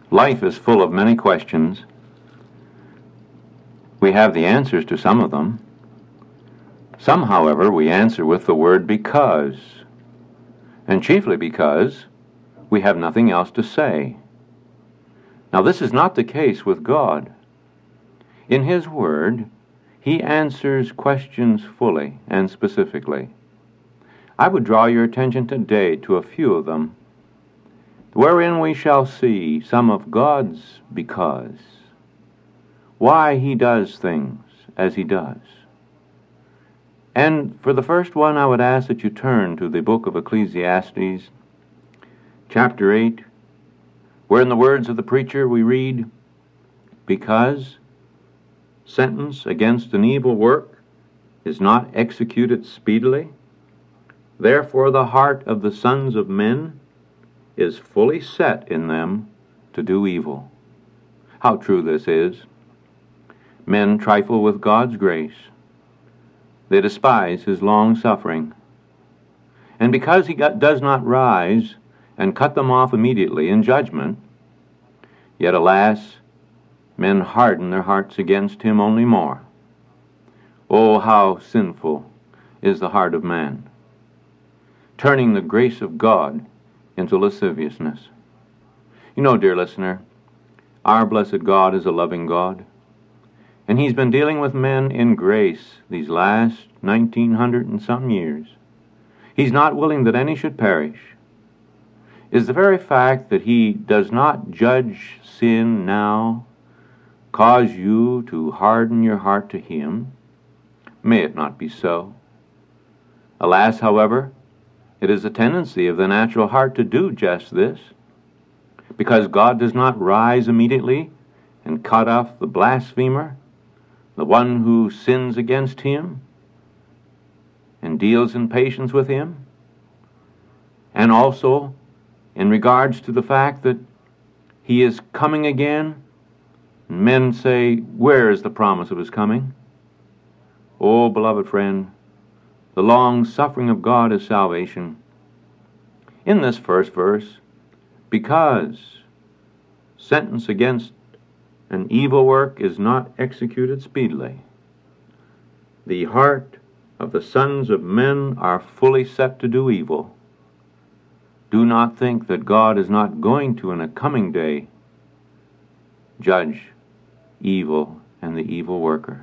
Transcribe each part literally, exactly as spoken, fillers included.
Life is full of many questions. We have the answers to some of them. Some, however, we answer with the word because, and chiefly because we have nothing else to say. Now, this is not the case with God. In His Word, He answers questions fully and specifically. I would draw your attention today to a few of them, wherein we shall see some of God's because, why He does things as He does. And for the first one, I would ask that you turn to the book of Ecclesiastes, chapter eight, where in the words of the preacher we read, "Because sentence against an evil work is not executed speedily, therefore the heart of the sons of men is fully set in them to do evil." How true this is. Men trifle with God's grace. They despise His long-suffering. And because He got, does not rise and cut them off immediately in judgment, yet, alas, men harden their hearts against Him only more. Oh, how sinful is the heart of man, turning the grace of God into lasciviousness. You know, dear listener, our blessed God is a loving God, and He's been dealing with men in grace these last nineteen hundred and some years. He's not willing that any should perish. Is the very fact that He does not judge sin now cause you to harden your heart to Him? May it not be so. Alas, however, it is a tendency of the natural heart to do just this. Because God does not rise immediately and cut off the blasphemer, the one who sins against Him, and deals in patience with him, and also in regards to the fact that He is coming again, men say, where is the promise of His coming? Oh, beloved friend, the long suffering of God is salvation. In this first verse, because sentence against an evil work is not executed speedily, the heart of the sons of men are fully set to do evil. Do not think that God is not going to, in a coming day, judge evil and the evil worker.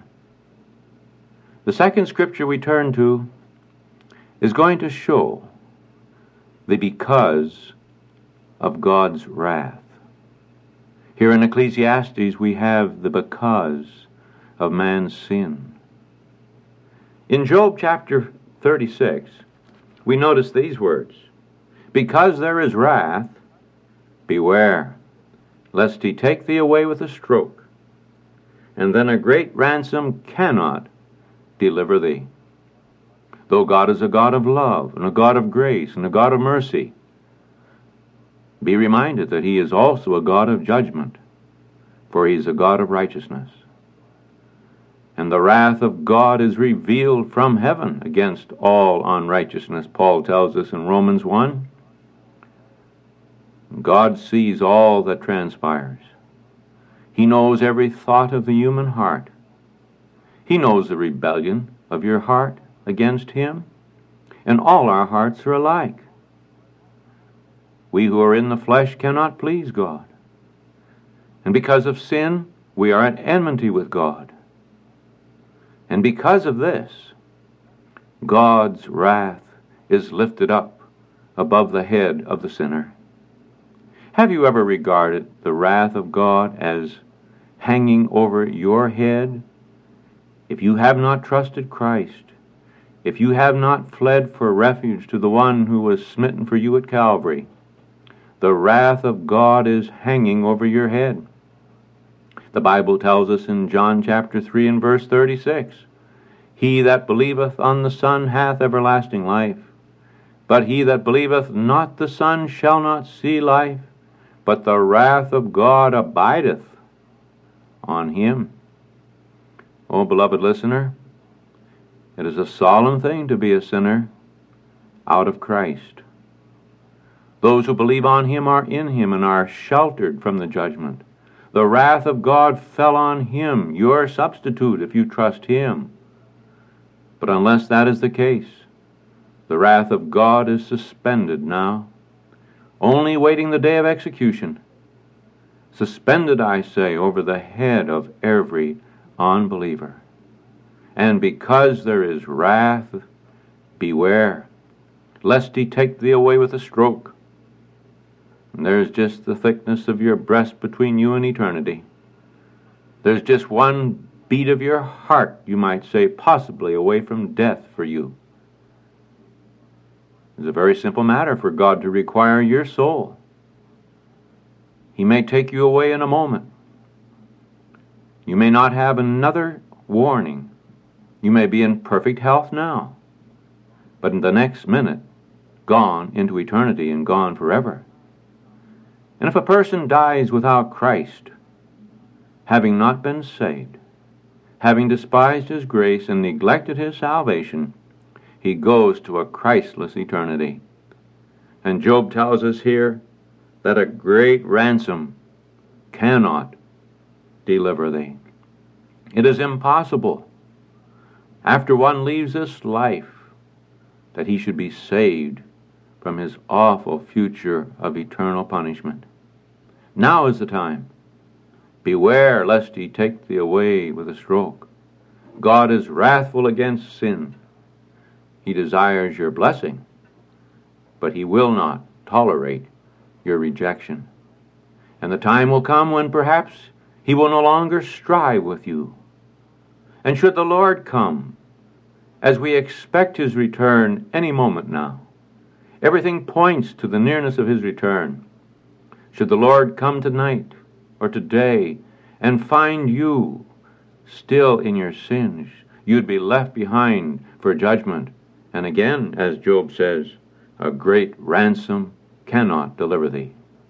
The second scripture we turn to is going to show the because of God's wrath. Here in Ecclesiastes we have the because of man's sin. In Job chapter thirty-six, we notice these words, "Because there is wrath, beware, lest He take thee away with a stroke, and then a great ransom cannot deliver thee." Though God is a God of love, and a God of grace, and a God of mercy, be reminded that He is also a God of judgment, for He is a God of righteousness. And the wrath of God is revealed from heaven against all unrighteousness, Paul tells us in Romans one. God sees all that transpires. He knows every thought of the human heart. He knows the rebellion of your heart against Him, and all our hearts are alike. We who are in the flesh cannot please God, and because of sin, we are at enmity with God. And because of this, God's wrath is lifted up above the head of the sinner. Have you ever regarded the wrath of God as hanging over your head? If you have not trusted Christ, if you have not fled for refuge to the one who was smitten for you at Calvary, the wrath of God is hanging over your head. The Bible tells us in John chapter three and verse thirty-six, "He that believeth on the Son hath everlasting life, but he that believeth not the Son shall not see life, but the wrath of God abideth on him." Oh, beloved listener, it is a solemn thing to be a sinner out of Christ. Those who believe on him are in him and are sheltered from the judgment. The wrath of God fell on him, your substitute, if you trust him. But unless that is the case, the wrath of God is suspended now, only waiting the day of execution. Suspended, I say, over the head of every unbeliever. And because there is wrath, beware, lest he take thee away with a stroke. And there's just the thickness of your breast between you and eternity. There's just one beat of your heart, you might say, possibly away from death for you. It's a very simple matter for God to require your soul. He may take you away in a moment. You may not have another warning. You may be in perfect health now, but in the next minute, gone into eternity and gone forever. And if a person dies without Christ, having not been saved, having despised his grace and neglected his salvation, he goes to a Christless eternity. And Job tells us here that a great ransom cannot deliver thee. It is impossible, after one leaves this life, that he should be saved from his awful future of eternal punishment. Now is the time. Beware lest he take thee away with a stroke. God is wrathful against sin. He desires your blessing, but he will not tolerate your rejection. And the time will come when perhaps he will no longer strive with you. And should the Lord come, as we expect his return any moment now, everything points to the nearness of his return. Should the Lord come tonight or today and find you still in your sins, you'd be left behind for judgment. And again, as Job says, a great ransom cannot deliver thee.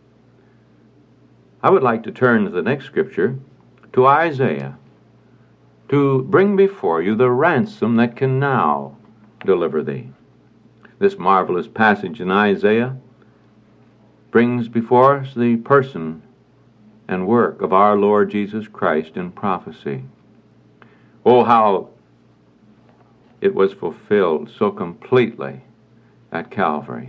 I would like to turn to the next scripture, to Isaiah, to bring before you the ransom that can now deliver thee. This marvelous passage in Isaiah brings before us the person and work of our Lord Jesus Christ in prophecy. Oh, how it was fulfilled so completely at Calvary.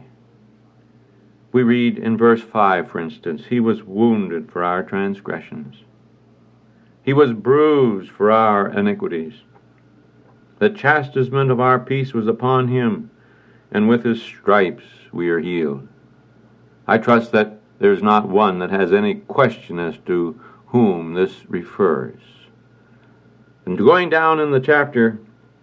We read in verse five, for instance, he was wounded for our transgressions. He was bruised for our iniquities. The chastisement of our peace was upon him, and with his stripes we are healed. I trust that there's not one that has any question as to whom this refers. And going down in the chapter,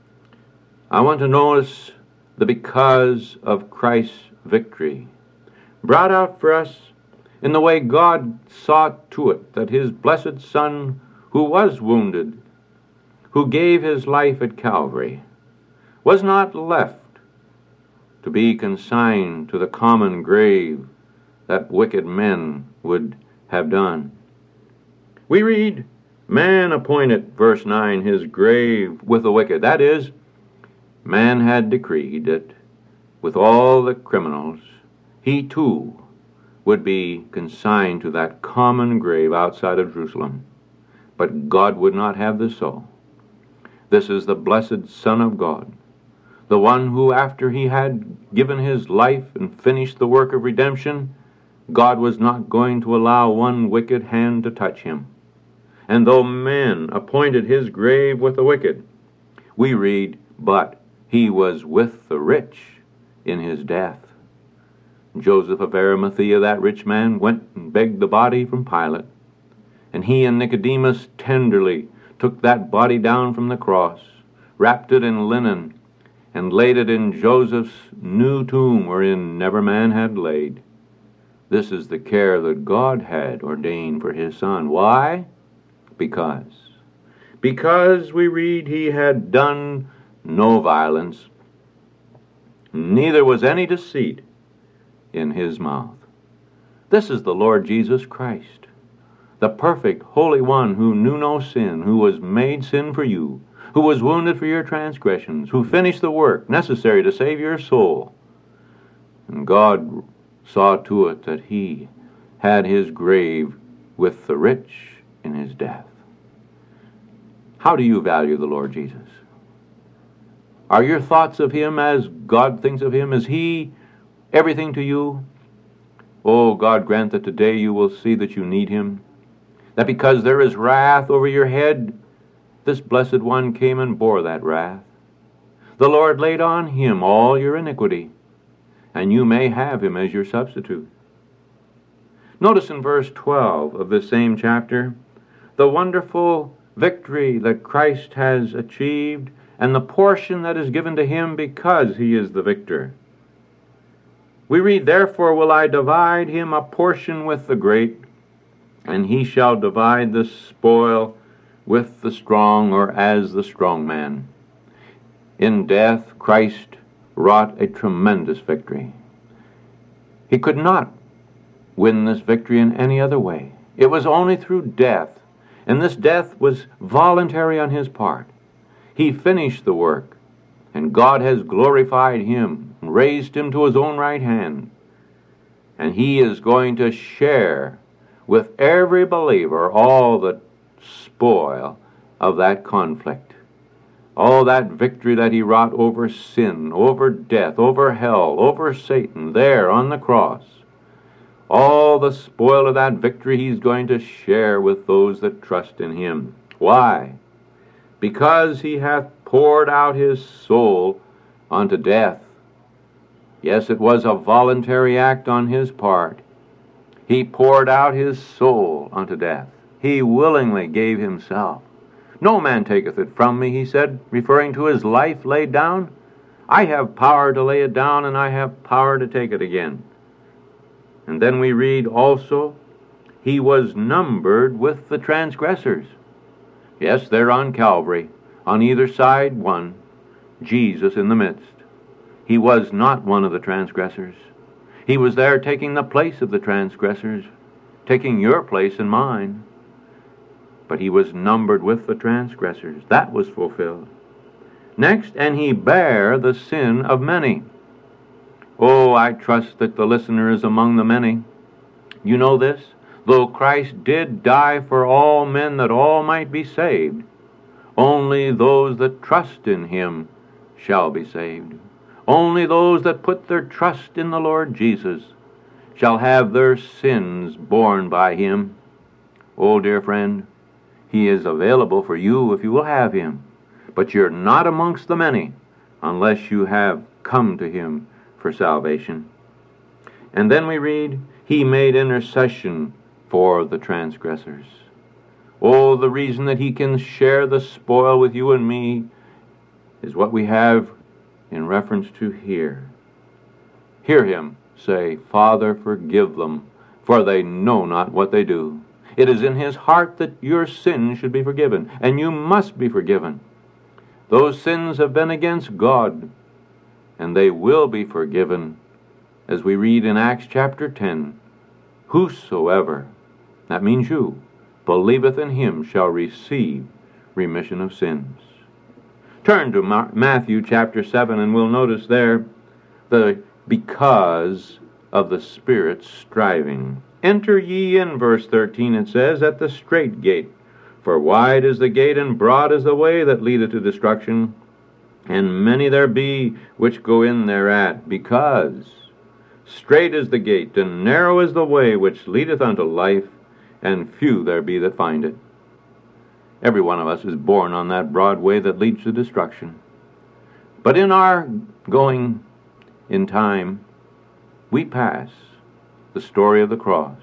I want to notice the because of Christ's victory, brought out for us in the way God saw to it that his blessed Son, who was wounded, who gave his life at Calvary, was not left to be consigned to the common grave that wicked men would have done. We read, man appointed, verse nine, his grave with the wicked. That is, man had decreed that with all the criminals, he too would be consigned to that common grave outside of Jerusalem. But God would not have this so. This is the blessed Son of God, the one who, after he had given his life and finished the work of redemption, God was not going to allow one wicked hand to touch him. And though men appointed his grave with the wicked, we read, but he was with the rich in his death. Joseph of Arimathea, that rich man, went and begged the body from Pilate, and he and Nicodemus tenderly took that body down from the cross, wrapped it in linen, and laid it in Joseph's new tomb wherein never man had laid. This is the care that God had ordained for his Son. Why? Because. Because, we read, he had done no violence, neither was any deceit in his mouth. This is the Lord Jesus Christ, the perfect Holy One who knew no sin, who was made sin for you, who was wounded for your transgressions, who finished the work necessary to save your soul. And God saw to it that he had his grave with the rich in his death. How do you value the Lord Jesus? Are your thoughts of him as God thinks of him? Is he everything to you? Oh, God grant that today you will see that you need him, that because there is wrath over your head, this blessed one came and bore that wrath. The Lord laid on him all your iniquity, and you may have him as your substitute. Notice in verse twelve of this same chapter, the wonderful victory that Christ has achieved and the portion that is given to him because he is the victor. We read, "Therefore will I divide him a portion with the great, and he shall divide the spoil with the strong," or as the strong man. In death, Christ wrought a tremendous victory. He could not win this victory in any other way. It was only through death, and this death was voluntary on his part. He finished the work, and God has glorified him and raised him to his own right hand. And he is going to share with every believer all the spoil of that conflict, all that victory that he wrought over sin, over death, over hell, over Satan, there on the cross. All the spoil of that victory he's going to share with those that trust in him. Why? Because he hath poured out his soul unto death. Yes, it was a voluntary act on his part. He poured out his soul unto death. He willingly gave himself. "No man taketh it from me," he said, referring to his life laid down. "I have power to lay it down, and I have power to take it again." And then we read also, he was numbered with the transgressors. Yes, there on Calvary, on either side one, Jesus in the midst. He was not one of the transgressors. He was there taking the place of the transgressors, taking your place and mine. But he was numbered with the transgressors. That was fulfilled. Next, and he bare the sin of many. Oh, I trust that the listener is among the many. You know this? Though Christ did die for all men that all might be saved, only those that trust in him shall be saved. Only those that put their trust in the Lord Jesus shall have their sins borne by him. Oh, dear friend, he is available for you if you will have him. But you're not amongst the many unless you have come to him for salvation. And then we read, he made intercession for the transgressors. Oh, the reason that he can share the spoil with you and me is what we have in reference to here. Hear him say, "Father, forgive them, for they know not what they do." It is in his heart that your sins should be forgiven, and you must be forgiven. Those sins have been against God, and they will be forgiven, as we read in Acts chapter ten. Whosoever, that means you, believeth in him shall receive remission of sins. Turn to Ma- Matthew chapter seven, and we'll notice there the because of the Spirit's striving. Enter ye in, verse thirteen, it says, at the strait gate. For wide is the gate, and broad is the way that leadeth to destruction, and many there be which go in thereat. Because strait is the gate, and narrow is the way which leadeth unto life, and few there be that find it. Every one of us is born on that broad way that leads to destruction. But in our going in time, we pass the story of the cross.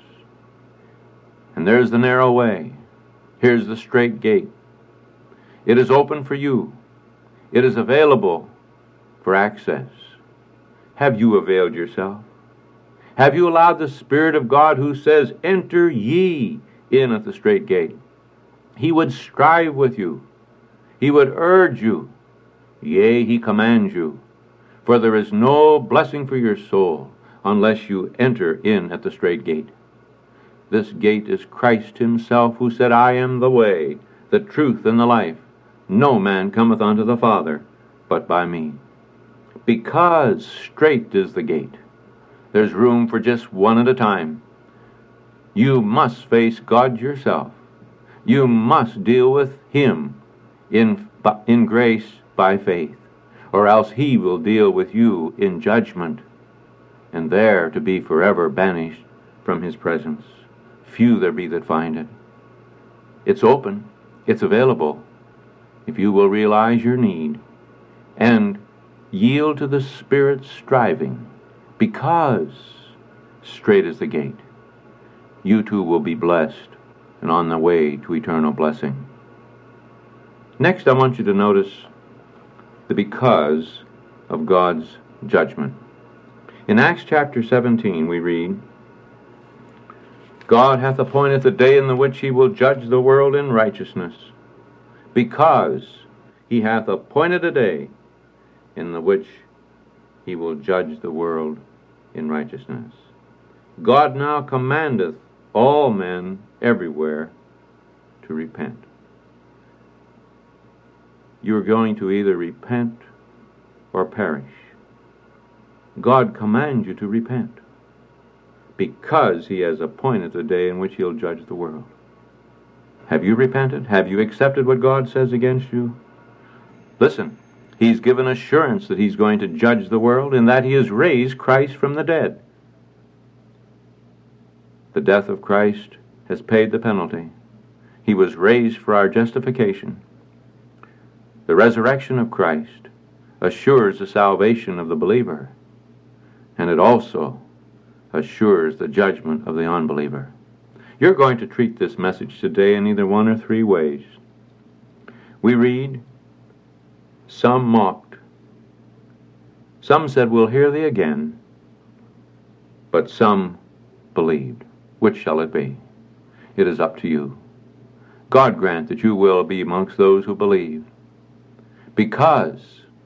And there's the narrow way. Here's the strait gate. It is open for you. It is available for access. Have you availed yourself? Have you allowed the Spirit of God, who says, "Enter ye in at the strait gate"? He would strive with you. He would urge you. Yea, he commands you. For there is no blessing for your soul unless you enter in at the strait gate. This gate is Christ himself, who said, "I am the way, the truth, and the life. No man cometh unto the Father but by me." Because strait is the gate, There's room for just one at a time. You must face God yourself. You must deal with Him in, in grace by faith, or else He will deal with you in judgment, and there to be forever banished from His presence. Few there be that find it. It's open. It's available. If you will realize your need and yield to the Spirit's striving, because straight is the gate, you too will be blessed and on the way to eternal blessing. Next, I want you to notice the because of God's judgment. In Acts chapter seventeen, we read, God hath appointed the day in the which He will judge the world in righteousness, because He hath appointed a day in the which He will judge the world in righteousness. God now commandeth all men everywhere to repent. You're going to either repent or perish. God commands you to repent because He has appointed the day in which He'll judge the world. Have you repented? Have you accepted what God says against you? Listen, He's given assurance that He's going to judge the world and that He has raised Christ from the dead. The death of Christ has paid the penalty. He was raised for our justification. The resurrection of Christ assures the salvation of the believer, and it also assures the judgment of the unbeliever. You're going to treat this message today in either one or three ways. We read, some mocked. Some said, we'll hear thee again. But some believed. Which shall it be? It is up to you. God grant that you will be amongst those who believe. Because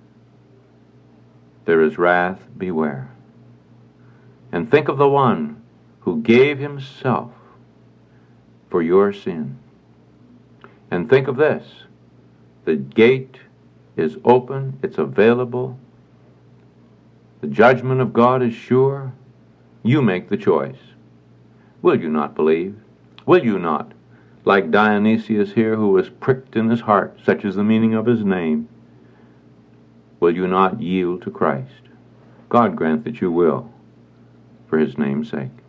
there is wrath, beware. And think of the one who gave Himself for your sin. And think of this. The gate is open. It's available. The judgment of God is sure. You make the choice. Will you not believe? Will you not, like Dionysius here, who was pricked in his heart, such is the meaning of his name, will you not yield to Christ? God grant that you will, for His name's sake.